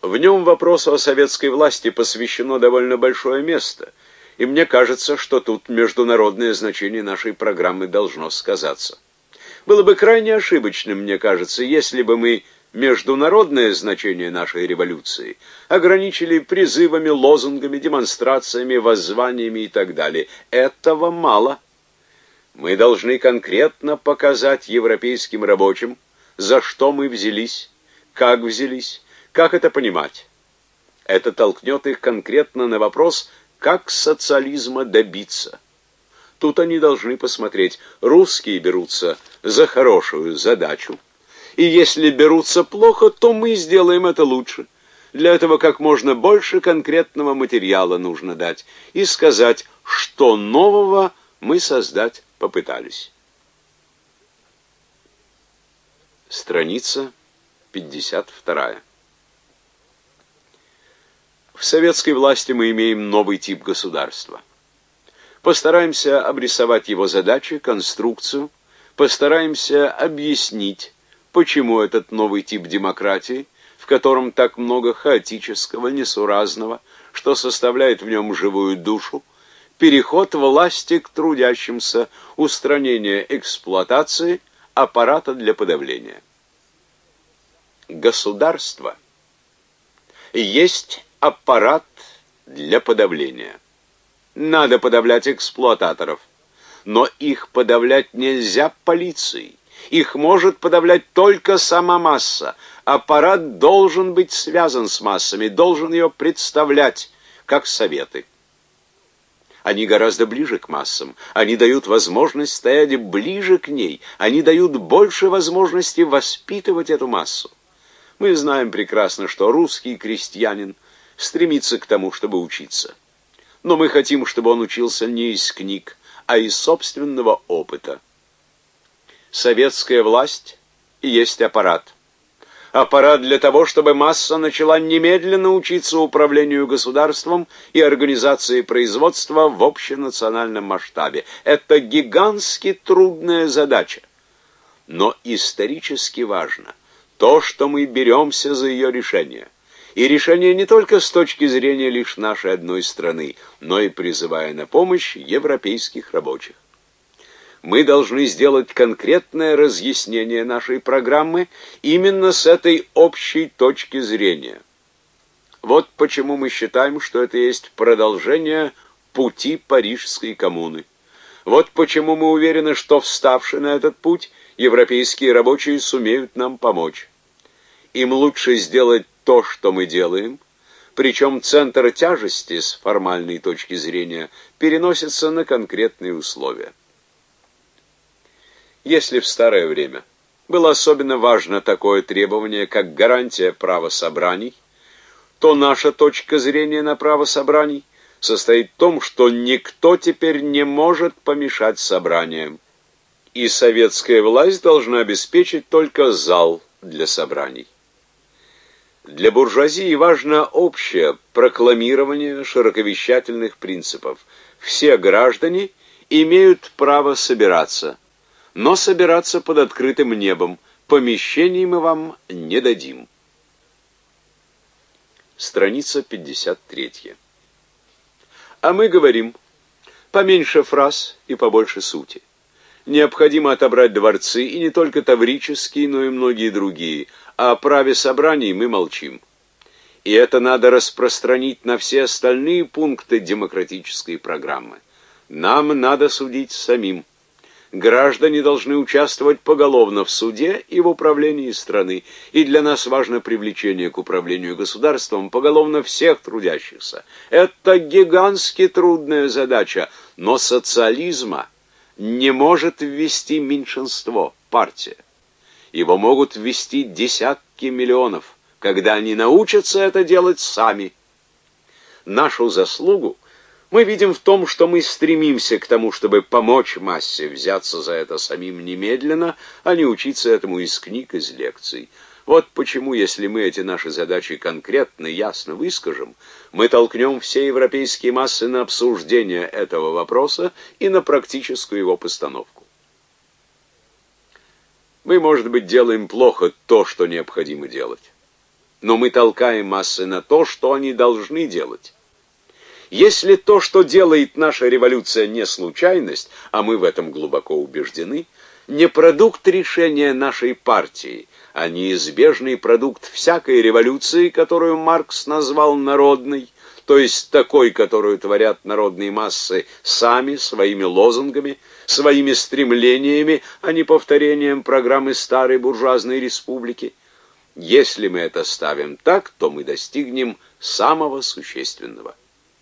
В нем вопросу о советской власти посвящено довольно большое место, и мне кажется, что тут международное значение нашей программы должно сказаться. Было бы крайне ошибочным, мне кажется, если бы мы международное значение нашей революции ограничили призывами, лозунгами, демонстрациями, воззваниями и так далее. Этого мало. Мы должны конкретно показать европейским рабочим, за что мы взялись, как это понимать. Это толкнет их конкретно на вопрос, как социализма добиться. Тут они должны посмотреть, русские берутся за хорошую задачу, и если берутся плохо, то мы сделаем это лучше. Для этого как можно больше конкретного материала нужно дать и сказать, что нового мы создать попытались. Страница 52. В советской власти мы имеем новый тип государства. Постараемся обрисовать его задачи, конструкцию, постараемся объяснить, почему этот новый тип демократии, в котором так много хаотического, несуразного, что составляет в нем живую душу, переход власти к трудящимся, устранение эксплуатации, аппарата для подавления. Государство есть аппарат для подавления. Надо подавлять эксплуататоров, но их подавлять нельзя полицией. Их может подавлять только сама масса. Аппарат должен быть связан с массами, должен ее представлять, как советы. Они гораздо ближе к массам. Они дают возможность стоять ближе к ней. Они дают больше возможности воспитывать эту массу. Мы знаем прекрасно, что русский крестьянин стремится к тому, чтобы учиться. Но мы хотим, чтобы он учился не из книг, а из собственного опыта. Советская власть и есть аппарат. Аппарат для того, чтобы масса начала немедленно учиться управлению государством и организации производства в общенациональном масштабе. Это гигантски трудная задача. Но исторически важно то, что мы беремся за ее решение. И решение не только с точки зрения лишь нашей одной страны, но и призывая на помощь европейских рабочих. Мы должны сделать конкретное разъяснение нашей программы именно с этой общей точки зрения. Вот почему мы считаем, что это есть продолжение пути Парижской коммуны. Вот почему мы уверены, что, вставши на этот путь, европейские рабочие сумеют нам помочь. Им лучше сделать то, что мы делаем, причем центр тяжести с формальной точки зрения переносится на конкретные условия. Если в старое время было особенно важно такое требование, как гарантия права собраний, то наша точка зрения на право собраний состоит в том, что никто теперь не может помешать собраниям, и советская власть должна обеспечить только зал для собраний. Для буржуазии важно общее прокламирование широковещательных принципов. Все граждане имеют право собираться, но собираться под открытым небом. Помещений мы вам не дадим. Страница 53. А мы говорим: поменьше фраз и побольше сути. Необходимо отобрать дворцы, и не только таврические, но и многие другие. А о праве собраний мы молчим. И это надо распространить на все остальные пункты демократической программы. Нам надо судить самим. Граждане должны участвовать поголовно в суде и в управлении страны. И для нас важно привлечение к управлению государством поголовно всех трудящихся. Это гигантски трудная задача, но социализма не может ввести меньшинство, партия. Его могут ввести десятки миллионов, когда они научатся это делать сами. Нашу заслугу мы видим в том, что мы стремимся к тому, чтобы помочь массе взяться за это самим немедленно, а не учиться этому из книг, из лекций. Вот почему, если мы эти наши задачи конкретно, ясно выскажем, мы толкнем все европейские массы на обсуждение этого вопроса и на практическую его постановку. Мы, может быть, делаем плохо то, что необходимо делать. но мы толкаем массы на то, что они должны делать. Если то, что делает наша революция, не случайность, а мы в этом глубоко убеждены, не продукт решения нашей партии, а неизбежный продукт всякой революции, которую Маркс назвал народной, то есть такой, которую творят народные массы сами, своими лозунгами, своими стремлениями, а не повторением программы старой буржуазной республики. Если мы это ставим так, то мы достигнем самого существенного.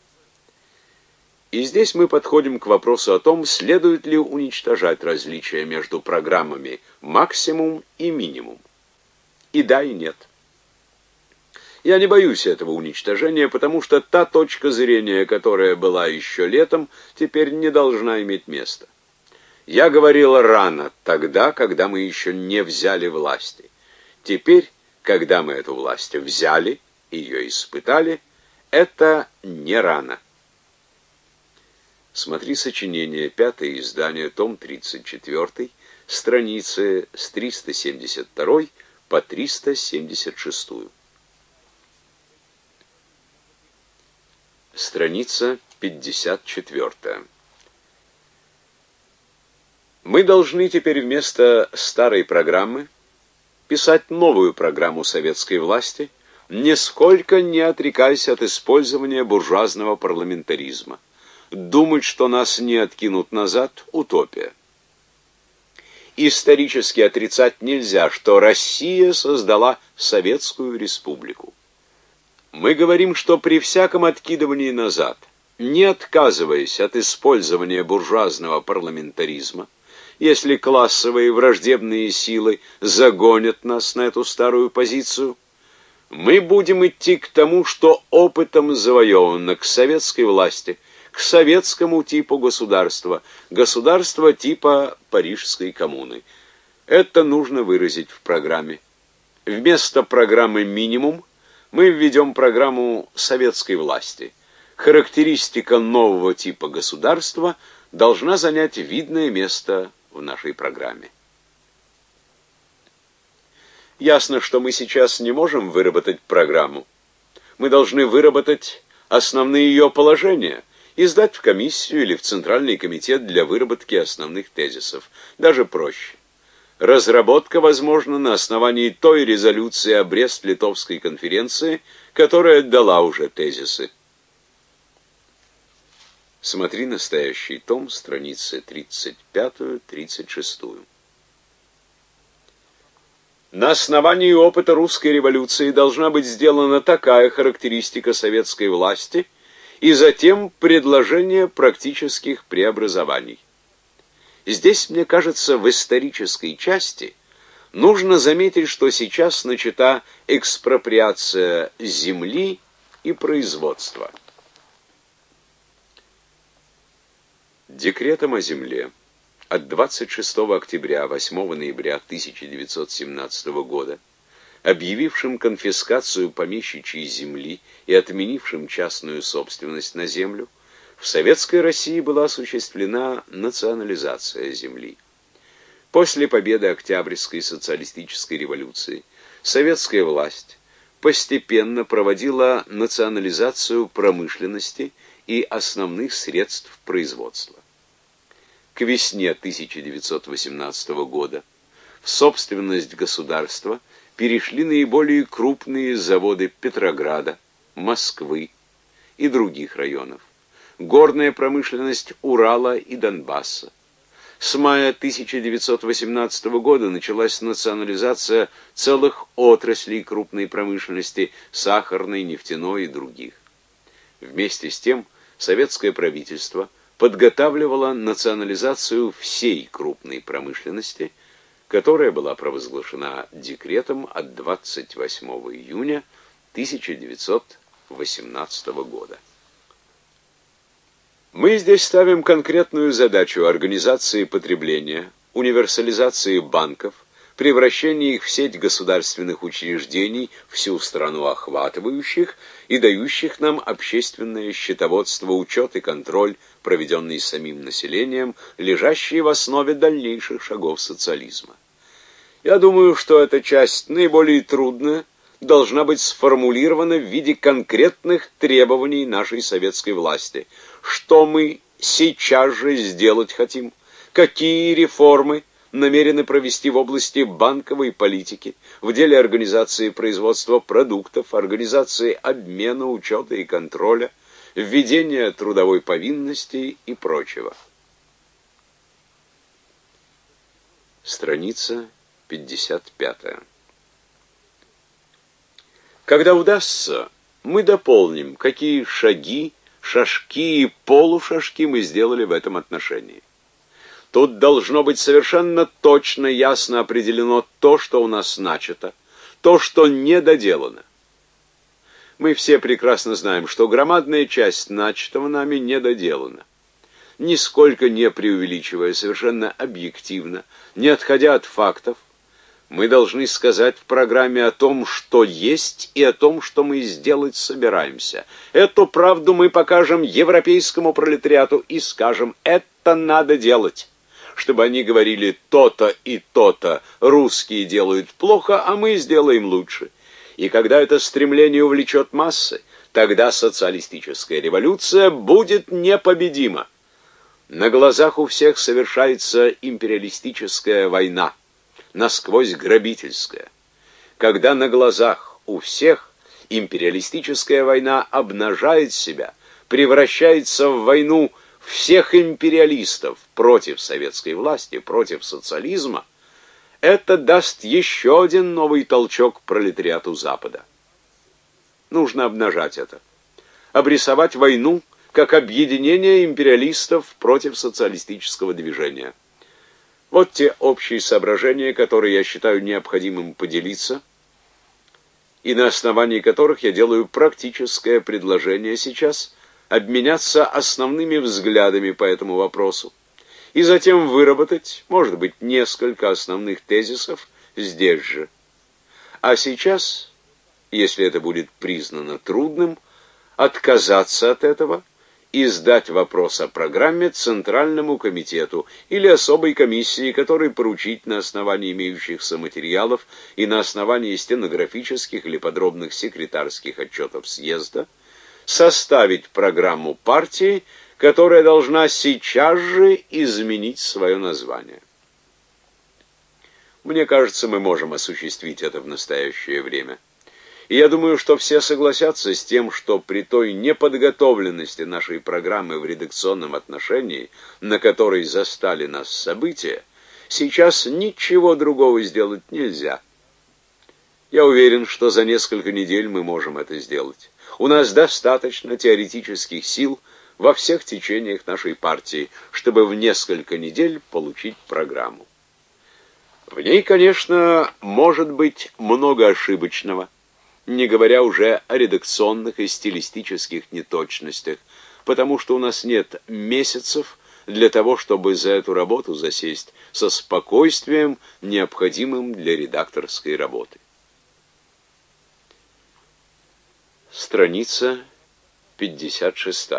И здесь мы подходим к вопросу о том, следует ли уничтожать различия между программами максимум и минимум. И да, и нет. Я не боюсь этого уничтожения, потому что та точка зрения, которая была еще летом, теперь не должна иметь места. Я говорил рано, тогда, когда мы еще не взяли власти. Теперь, когда мы эту власть взяли, ее испытали, это не рано. Смотри сочинение, 5-е издание, том 34, страницы с 372 по 376. Страница 54. Мы должны теперь вместо старой программы писать новую программу советской власти, нисколько не отрекаясь от использования буржуазного парламентаризма. Думать, что нас не откинут назад – утопия. Исторически отрицать нельзя, что Россия создала Советскую Республику. Мы говорим, что при всяком откидывании назад, не отказываясь от использования буржуазного парламентаризма, если классовые враждебные силы загонят нас на эту старую позицию, мы будем идти к тому, что опытом завоевано, к советской власти, к советскому типу государства, государства типа Парижской коммуны. Это нужно выразить в программе. Вместо программы «Минимум» мы введем программу советской власти. Характеристика нового типа государства должна занять видное место в нашей программе. Ясно, что мы сейчас не можем выработать программу. Мы должны выработать основные ее положения, и сдать в комиссию или в Центральный комитет для выработки основных тезисов. Даже проще. Разработка возможна на основании той резолюции о Брест-Литовской конференции, которая дала уже тезисы. Смотри настоящий том, страницы 35-36. На основании опыта русской революции должна быть сделана такая характеристика советской власти и затем предложение практических преобразований. Здесь, мне кажется, в исторической части нужно заметить, что сейчас начата экспроприация земли и производства. Декретом о земле от 26 октября 8 ноября 1917 года, объявившим конфискацию помещичьей земли и отменившим частную собственность на землю, в Советской России была осуществлена национализация земли. После победы Октябрьской социалистической революции советская власть постепенно проводила национализацию промышленности и основных средств производства. К весне 1918 года в собственность государства перешли наиболее крупные заводы Петрограда, Москвы и других районов, горная промышленность Урала и Донбасса. С мая 1918 года началась национализация целых отраслей крупной промышленности, сахарной, нефтяной и других. Вместе с тем советское правительство подготавливало национализацию всей крупной промышленности, которая была провозглашена декретом от 28 июня 1918 года. Мы здесь ставим конкретную задачу организации потребления, универсализации банков, превращения их в сеть государственных учреждений, всю страну охватывающих и дающих нам общественное счетоводство, учет и контроль, проведенный самим населением, лежащие в основе дальнейших шагов социализма. Я думаю, что эта часть наиболее трудная, должна быть сформулирована в виде конкретных требований нашей советской власти. Что мы сейчас же сделать хотим? Какие реформы намерены провести в области банковой политики, в деле организации производства продуктов, организации обмена, учета и контроля, введения трудовой повинности и прочего. Страница 55. Когда удастся, мы дополним, какие шаги, шажки и полушажки мы сделали в этом отношении. Тут должно быть совершенно точно, ясно определено то, что у нас начато, то, что не доделано. Мы все прекрасно знаем, что громадная часть начатого нами не доделана. Нисколько не преувеличивая, совершенно объективно, не отходя от фактов, мы должны сказать в программе о том, что есть, и о том, что мы сделать собираемся. Эту правду мы покажем европейскому пролетариату и скажем: это надо делать. Чтобы они говорили: то-то и то-то русские делают плохо, а мы сделаем лучше. И когда это стремление увлечет массы, тогда социалистическая революция будет непобедима. На глазах у всех совершается империалистическая война, насквозь грабительская. Когда на глазах у всех империалистическая война обнажает себя, превращается в войну всех империалистов против советской власти, против социализма, это даст еще один новый толчок пролетариату Запада. Нужно обнажать это. Обрисовать войну как объединение империалистов против социалистического движения. Вот те общие соображения, которые я считаю необходимым поделиться, и на основании которых я делаю практическое предложение сейчас обменяться основными взглядами по этому вопросу, и затем выработать, может быть, несколько основных тезисов здесь же. А сейчас, если это будет признано трудным, отказаться от этого и сдать вопрос о программе Центральному комитету или особой комиссии, которой поручить на основании имеющихся материалов и на основании стенографических или подробных секретарских отчетов съезда составить программу партии, которая должна сейчас же изменить свое название. Мне кажется, мы можем осуществить это в настоящее время. И я думаю, что все согласятся с тем, что при той неподготовленности нашей программы в редакционном отношении, на которой застали нас события, сейчас ничего другого сделать нельзя. Я уверен, что за несколько недель мы можем это сделать. У нас достаточно теоретических сил во всех течениях нашей партии, чтобы в несколько недель получить программу. В ней, конечно, может быть много ошибочного, не говоря уже о редакционных и стилистических неточностях, потому что у нас нет месяцев для того, чтобы за эту работу засесть со спокойствием, необходимым для редакторской работы. Страница 56.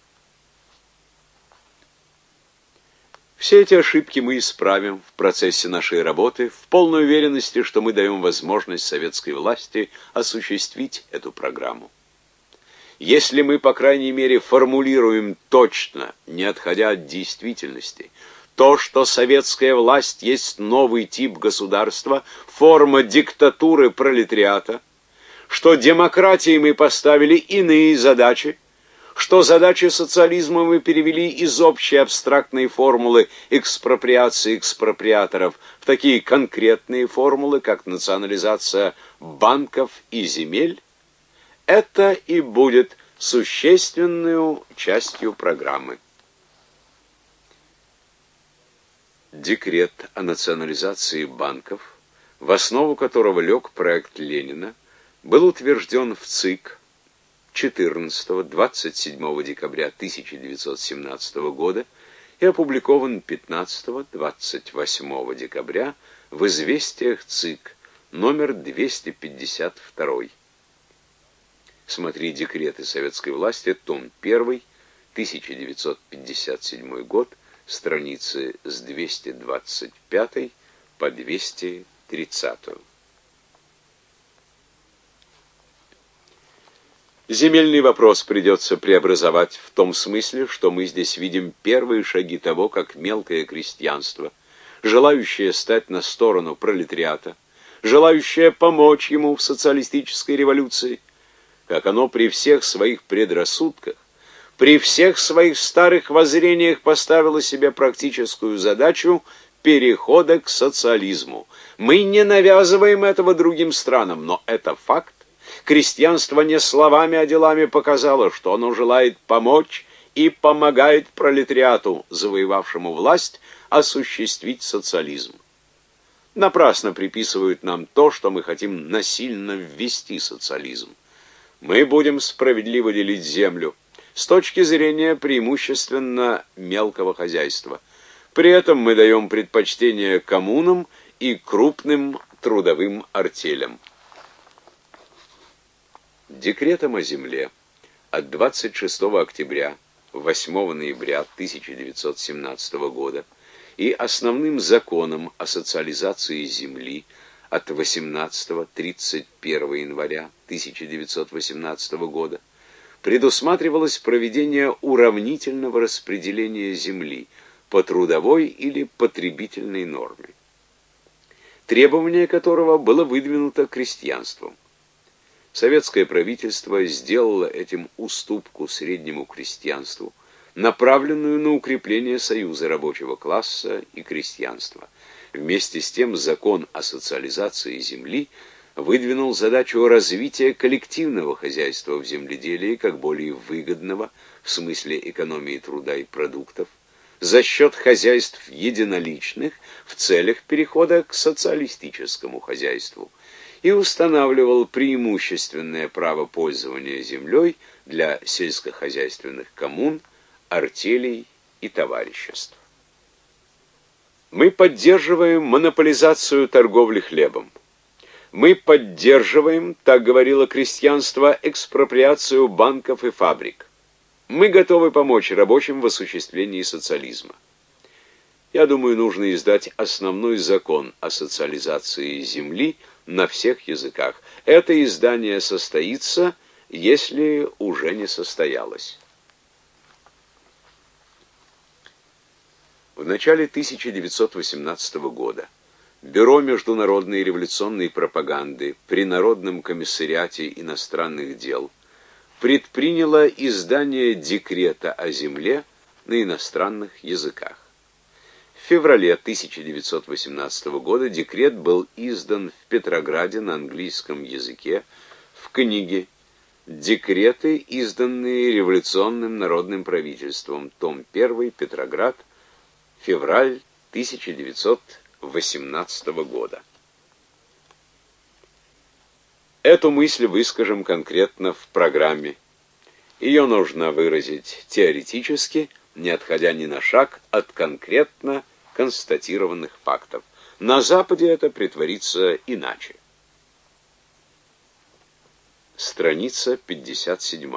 Все эти ошибки мы исправим в процессе нашей работы в полной уверенности, что мы даем возможность советской власти осуществить эту программу. Если мы, по крайней мере, формулируем точно, не отходя от действительности, то, что советская власть есть новый тип государства, форма диктатуры пролетариата, что демократии мы поставили иные задачи, что задачи социализма мы перевели из общей абстрактной формулы экспроприации экспроприаторов в такие конкретные формулы, как национализация банков и земель, это и будет существенной частью программы. Декрет о национализации банков, в основу которого лег проект Ленина, был утвержден в ЦИК 14-27 декабря 1917 года и опубликован 15-28 декабря в «Известиях ЦИК» номер 252. Смотри «Декреты советской власти», том 1, 1957 год, страницы с 225 по 230. Земельный вопрос придется преобразовать в том смысле, что мы здесь видим первые шаги того, как мелкое крестьянство, желающее стать на сторону пролетариата, желающее помочь ему в социалистической революции, как оно при всех своих предрассудках, при всех своих старых воззрениях поставило себе практическую задачу перехода к социализму. Мы не навязываем этого другим странам, но это факт. Крестьянство не словами, а делами показало, что оно желает помочь и помогает пролетариату, завоевавшему власть, осуществить социализм. Напрасно приписывают нам то, что мы хотим насильно ввести социализм. Мы будем справедливо делить землю с точки зрения преимущественно мелкого хозяйства. При этом мы даем предпочтение коммунам и крупным трудовым артелям. Декретом о земле от 26 октября 8 ноября 1917 года и основным законом о социализации земли от 18-31 января 1918 года предусматривалось проведение уравнительного распределения земли по трудовой или потребительной норме, требование которого было выдвинуто крестьянством. Советское правительство сделало этим уступку среднему крестьянству, направленную на укрепление союза рабочего класса и крестьянства. Вместе с тем закон о социализации земли выдвинул задачу развития коллективного хозяйства в земледелии как более выгодного в смысле экономии труда и продуктов за счет хозяйств единоличных в целях перехода к социалистическому хозяйству и устанавливал преимущественное право пользования землей для сельскохозяйственных коммун, артелей и товариществ. Мы поддерживаем монополизацию торговли хлебом. Мы поддерживаем, так говорило крестьянство, экспроприацию банков и фабрик. Мы готовы помочь рабочим в осуществлении социализма. Я думаю, нужно издать основной закон о социализации земли на всех языках. Это издание состоится, если уже не состоялось. В начале 1918 года Бюро международной революционной пропаганды при Народном комиссариате иностранных дел предприняло издание декрета о земле на иностранных языках. В феврале 1918 года декрет был издан в Петрограде на английском языке в книге «Декреты, изданные революционным народным правительством», том 1, Петроград, февраль 1918 года. Эту мысль выскажем конкретно в программе. Ее нужно выразить теоретически, не отходя ни на шаг от конкретно констатированных фактов. На Западе это претворится иначе. Страница 57.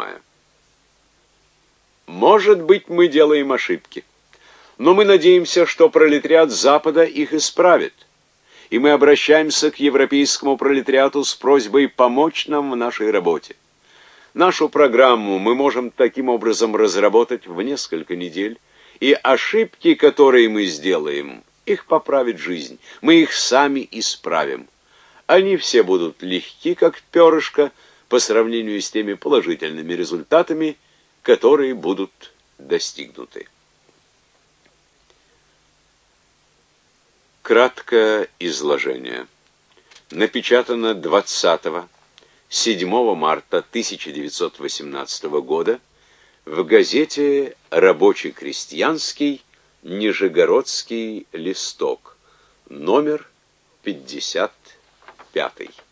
Может быть, мы делаем ошибки, но мы надеемся, что пролетариат Запада их исправит, и мы обращаемся к европейскому пролетариату с просьбой помочь нам в нашей работе. Нашу программу мы можем таким образом разработать в несколько недель, и ошибки, которые мы сделаем, их поправит жизнь. Мы их сами исправим. Они все будут легки, как перышко, по сравнению с теми положительными результатами, которые будут достигнуты. Краткое изложение. Напечатано 7 марта 1918 года в газете «Рабочий-крестьянский Нижегородский листок», номер 55.